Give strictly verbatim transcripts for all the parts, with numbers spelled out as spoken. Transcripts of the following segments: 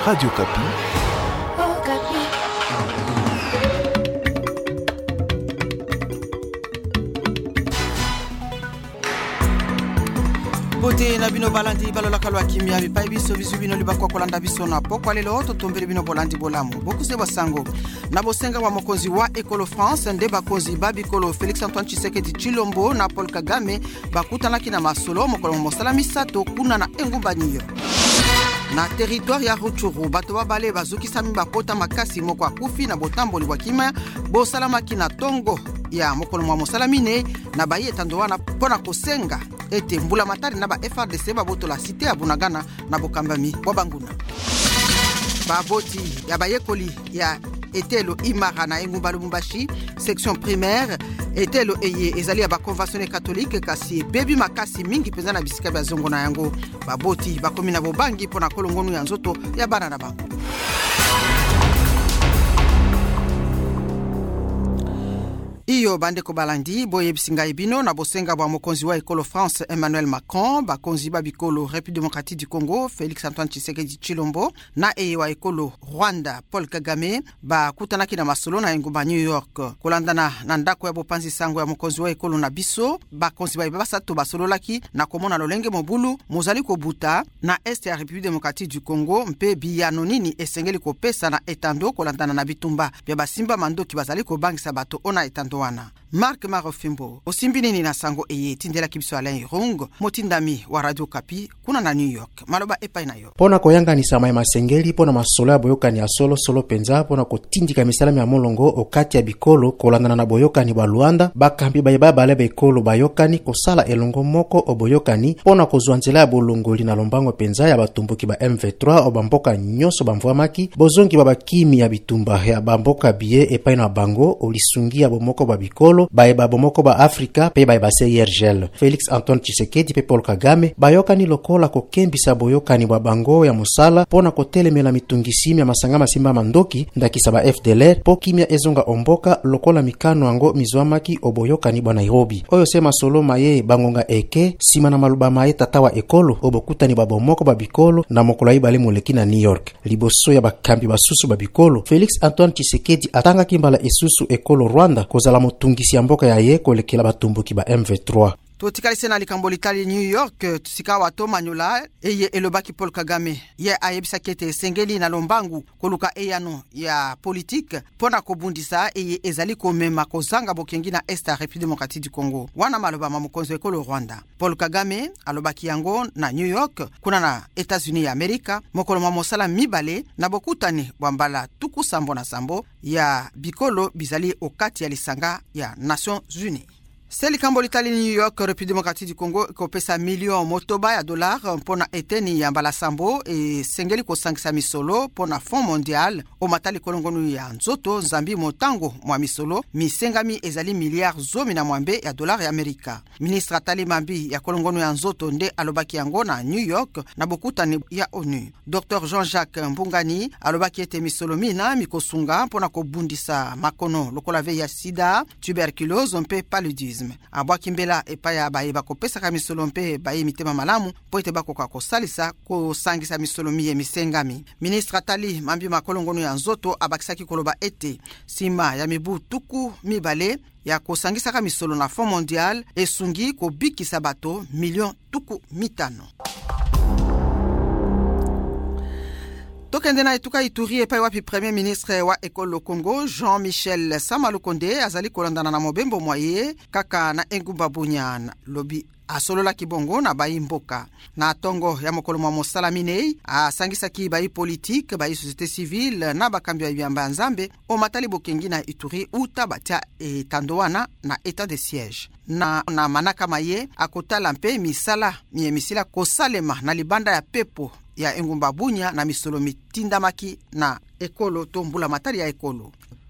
Radio Kapi. Oh, Kapi. Bote na bino balandi balola kalwa kimia bipai biso bizu bino libakwa kolanda biso na pokwa lelo totombele bino bolandi bolamu bokuse basango na bosenga wa mokonzi wa Ekolo France nde bakonzi babikolo Félix Antoine Tshisekedi Tshilombo na Paul Kagame bakutanaki na masolo mokolo mosala misato kuna na engumba New na territoire ya Rutshuru bato babale bazukisa mibakota makasi moko akufi na botamboli wa kima bosalamaki na tongo ya mokolo mwa mosalamine na baye tandoana pona kosenga ete mbula matari na ba F R D C babotola cité ya Bunagana na bokambami wa banguna baboti ya bayekoli ya etelo imara na engumba Lubumbashi section primaire etelo eye ezali ya ba conventionné catholique kasi bebi makasi mingi penza na bisika bya zongo na yango baboti bakomi na bobangi pona kolongonu ya nzoto ya bana na bango. Iyo bandeko balandi boye bisinga ibino na bosenga bwa mokonzi wa Ekolo France Emmanuel Macron bakonzi babikolo République démocratique du Congo Félix Antoine Tshisekedi Tshilombo na eye wa Ekolo Rwanda Paul Kagame ba kutanaki na masolo na engumba New York kolandana na ndako ya bopanzi sango ya mokonzi wa Ekolo na biso bakonzi ba basato basololaki na komona lolenge mobulu mozali kobuta na este ya République démocratique du Congo mpe biyano nini esengeli kopesa na etando kolandana na bitumba bya basimba mandoki bazali kobangisa bato ona etando wana. Mark Marofimbo osimbinini na sango eye tindela kibiso Alain Rung motindami wa Radio Kapi kuna na New York maloba epai na yo pona koyanga ni sama ya masengeli pona masolo ya boyokani ya solo solo penza pona kotindika misalami ya molongo okati ya bikolo kolandana na boyokani ba Luanda bakambi bayeba bale bikolo bayokani kosala elongo moko oboyokani pona kozwanzela ya bolongoli na lombango penza ya batumbuki ba M V trois obamboka nyoso bamvwamaki bozongi babakimi ya bitumba ya bamboka biye epai na bango olisungi ya bomoko babikolo baeba bomoko ba Afrika pe baeba C I R G L. Félix Antoine Tshisekedi pe Paul Kagame bayokani lokola kokembisa boyokani bwa bango ya musala pona kotelemela mitungisimi ya masanga masimba mandoki ndakisa ba F D L R po kimia ezonga omboka lokola mikano ango mizwamaki oboyokani bwa Nairobi. Oyo sema solo maye bangonga eke sima na maluba maye tatawa ekolo obokutani bwa bomoko ba bikolo na mokolo ibale moleki na New York. Liboso ya bakambi basusu ba bikolo Félix Antoine Tshisekedi atanga kimbala esusu ekolo Rwanda kozala motungisi ya mboka ya ye kolekela batumbuki ba M V trois. Totikali sena likambo litali New York tusika wato manyola eye elobaki Paul Kagame ye ayebisa kete sengeli na lombangu koluka eyano ya politique pona kobundisa eye ezali komema kozanga bokengi na Est République démocratique du Congo wana maloba mamukonzo ekolo Rwanda. Paul Kagame alobaki yango na New York kuna na États-Unis ya Amerika mokolo mamosala mibale na bokutani bwambala tuku sambo na sambo ya bikolo bizali okati ya lisanga ya Nations Unies. Seli kambo litali New York République démocratique du Congo kopesa million motoba ya dollar pona eteni ya mbala sambo e sengeli kosangisa misolo pona Fond Mondial o matali kolongonu ya nzoto nzambi motango mwa misolo misengami ezali milliard zomi na mwambe ya dollar ya Amerika. Ministre Atali Mambi ya kolongonu ya nzoto nde alobaki yango na New York na bokutani ya ONU. Docteur Jean-Jacques Mbungani alobaki ete misolo mina mikosunga pona kobundisa makono lokola ve ya sida, tuberculose mpe paludisme. Abwa kimbela epaya baye bakopesa ka misolo mpe baye mitema malamu po ete bakoka kosalisa kosangisa misolo miye misengami. Ministre Atali Mambi makolongono ya nzoto abakisaki koloba ete sima ya mibu tuku mibale ya kosangisa ka misolo na Fond Mondial esungi kobikisa bato million tuku mitano. Tokende na etuka Ituri epai wapi premier ministre wa Ekolo Congo Jean-Michel Sama Lukonde azali kolandana na mobembo mwaye kaka na engumba Bunya lobi asolola kibongo na bayi mboka na tongo ya mokolo mwa mosala minei asangisa ki bayi politique bayi société civile na bakambi ya yamba nzambe o matali bokengi na Ituri uta batia e tandoana na état de siège na na manaka maye akotala mpe misala mie misila kosalema na libanda ya pepo ya engumba Bunya na misolo mitindamaki na ekolo tombula matali ya ekolo.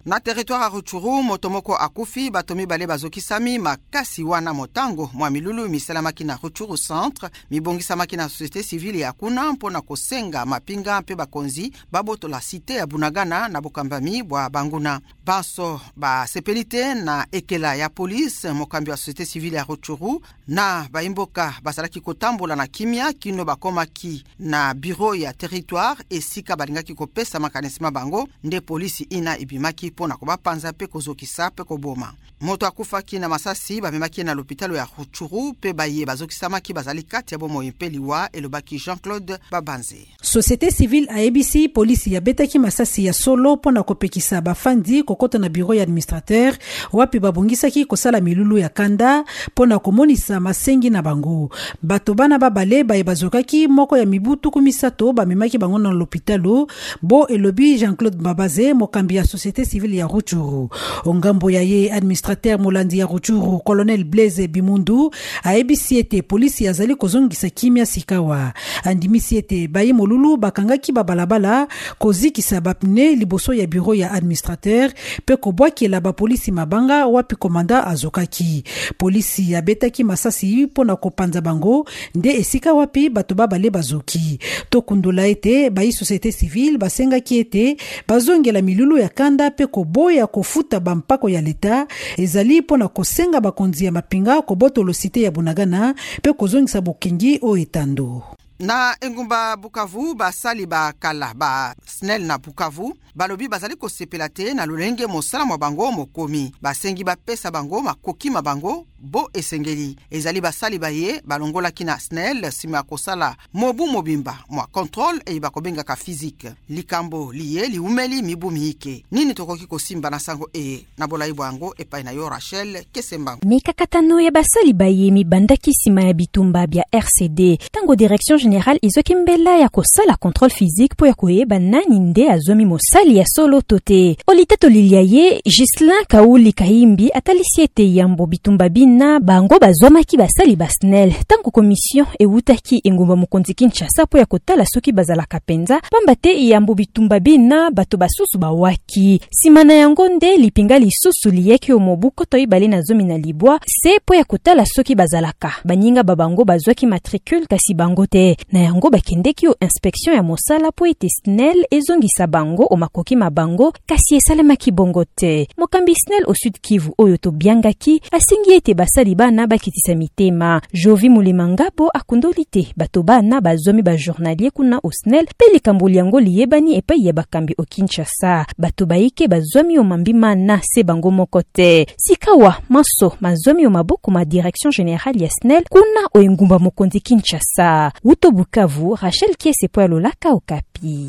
Na territoire ya Rutshuru motomoko akufi bato mibale bazokisami makasi wana motango mwa milulu misalamaki na Rutshuru centre mibongisamaki na société civile ya kuna mpona kosenga mapinga mpe bakonzi babotola cité ya Bunagana na bokambami bwa banguna banso ba sepelite na ekela ya police mokambi wa société civile ya Rutshuru na baimboka basalaki kotambola na kimia kino bakomaki na bureau ya territoire esika balingaki kopesa makanisma bango nde polisi ina ibimaki pona kobapanza pe kozokisa pe koboma moto akufaki na masasi bamemaki na l'hôpital ya Rutshuru pe baye bazokisamaki bazali kati ya bomo impeliwa elobaki Jean-Claude Babanze. Société civile A B C polisi ya betaki masasi ya solo pona kopekisa bafandi kokota na bureau ya administrateur wapi babongisaki kosala milulu ya kanda pona komonisa masengi na bango bato bana babale baye bazokaki moko ya mibutu kumisato bamemaki bango na l'hôpital bo elobi Jean-Claude Babanze mokambi ya société civile ya Rutshuru ongambo ya ye administrateur molandi ya Rutshuru colonel Blaise Bimundu A B C ete polisi yazali kozongisa kimia sikawa andimisi ete baye molulu bakangaki babalabala kozikisa bapne liboso ya bureau ya administrateur pe kobwaki la ba polisi mabanga wapi komanda azokaki polisi ya betaki masasi pona kopanza bango nde esika wapi bato babale bazoki to kundula ete bayi société civile basengaki ete bazongela milulu ya kanda pe koboya kofuta bampako ya leta ezali pona kosenga bakonzi ya mapinga kobotolo cité ya Bunagana pe kozongisa bokengi o etando. Na engumba Bukavu basali ba kala ba snel na Bukavu balobi bazali kosepela te na lolenge mosala mwa bango mokomi basengi bapesa bango makoki mabango bo esengeli ezali basali baye balongola kina snel sima kosala mobu mobimba mwa contrôle e bakobenga ka physique likambo liye liumeli mibu miike nini tokoki kosimba na sango e na bolai bwango epai na yo Rachel Kesembango mikakatano ya basali baye mibandaki sima ya bitumba bya R C D tango direction générale izokimbela ya kosala contrôle physique po ya koyeba nani nde azomi mosali ya solo tote oliteto liliaye Gislin Kauli Kahimbi atalisiete yambo bitumba bina bango bazomaki basali basnel tango commission ewutaki engumba mukonzi Kinshasa po ya kotala soki bazala kapenza pambate yambo bitumba bina bato basusu bawaki simana yango nde lipinga lisusu liyeki omobu koto ibale na zomi na libwa se po ya kotala soki bazalaka banyinga babango bazwaki matricule kasi bango te na yango bakendeki o inspection ya mosala po ete snel ezongisa bango o makoki mabango kasi esalemaki bongo te mokambi snel au Sud Kivu oyo to biangaki asingi ete basali bana bakitisa mitema Jovi Mulimangabo akundolite bato bana bazomi ba journalier kuna o snel pe likamboli yango liyebani epai ya bakambi o Kinshasa bato baike bazomi o mambima na se bango mokote sikawa maso mazomi o maboko ma direction générale ya snel kuna o engumba mokonzi Kinshasa Uto Bukavu Rachel Kesembango Lolaka Okapi.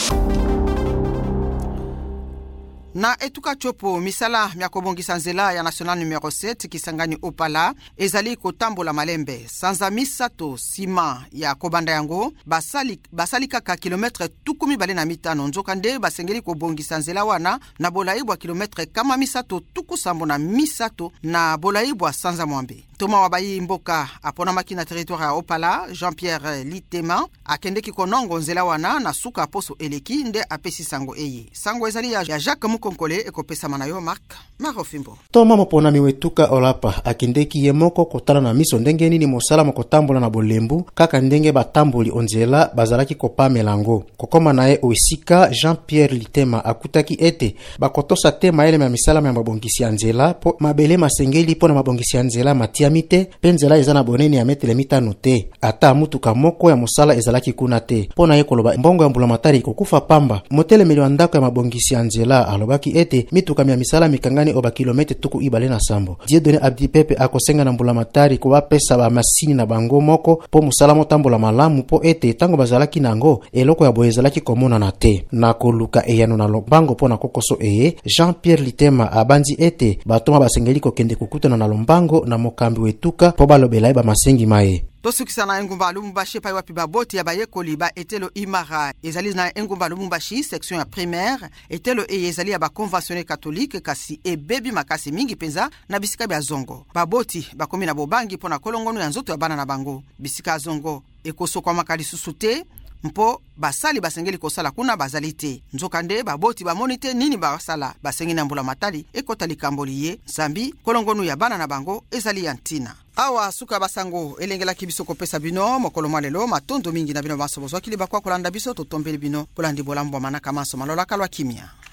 Na etuka chopo misala miakobongisa nzela ya national numéro sept kisangani Opala ezali kotambola malembe sanza misato sima ya kobanda yango basali basali kaka kilometre tukumi bale na mitano nzoka nde basengeli kobongisa nzela wana na bolaibwa kilometre kama misato tuku sambo na misato na bolaibwa sanza mwambe Toma wabayi mboka apona makina territoire ya Opala Jean-Pierre Litema akendeki konongo nzela wana na suka poso eleki nde apesi sango eye sango ezali ya Jacques Mukonkole ekopesa manayo Mark Marofimbo Toma mopona miwetuka olapa akendeki yemoko kotala na miso ndenge nini mosala mokotambola na bolembu kaka ndenge batamboli onzela bazalaki kopamelango kokoma naye oisika Jean-Pierre Litema akutaki ete bakotosa te maele ma misala ma mabongisi ya nzela po mabele masengeli pona mabongisi ya nzela matia mite penzela ezana boneni ya metele mitano te ata mutuka moko ya mosala ezalaki kuna te pona ye koloba mbongo ya mbulamatari kokufa pamba motele meli wa ndako ya mabongisi ya nzela alobaki ete mituka mia misala mikangani oba kilometre tuku ibale na sambo Dieudonné Abdi Pepe akosenga na mbulamatari ko bapesa ba masini na bango moko po musala motambola malamu po ete tango bazalaki nango eloko ya boyezalaki komona na te na koluka eyano na lombango pona kokoso eye Jean-Pierre Litema abanzi ete batoma basengeli kokende kukutana na lombango na mokambi wetuka po balobela ba masengi mae tosukisa na engumba Lubumbashi pa wapi baboti ya bayekoli ba etelo imara ezali na engumba Lubumbashi section ya primaire etelo e ezali ya ba conventionné catholique kasi e bebi makasi mingi penza na bisika bya zongo baboti bakomi na bobangi pona kolongono ya nzoto ya bana na bango bisika zongo ekoso kwa makali susute mpo basali basengeli kosala kuna bazali te. Nzokande baboti bamoni te nini basala basengi na mbula matali ekota likambo liye nzambi kolongonu ya bana na bango ezali ya ntina. Awa suka basango elengelaki biso kopesa bino mokolo mwa lelo matondo mingi na bino baso bozwakili bakwa kolanda biso totombeli bino polandi bolambo manaka maso malola kalwa kimia.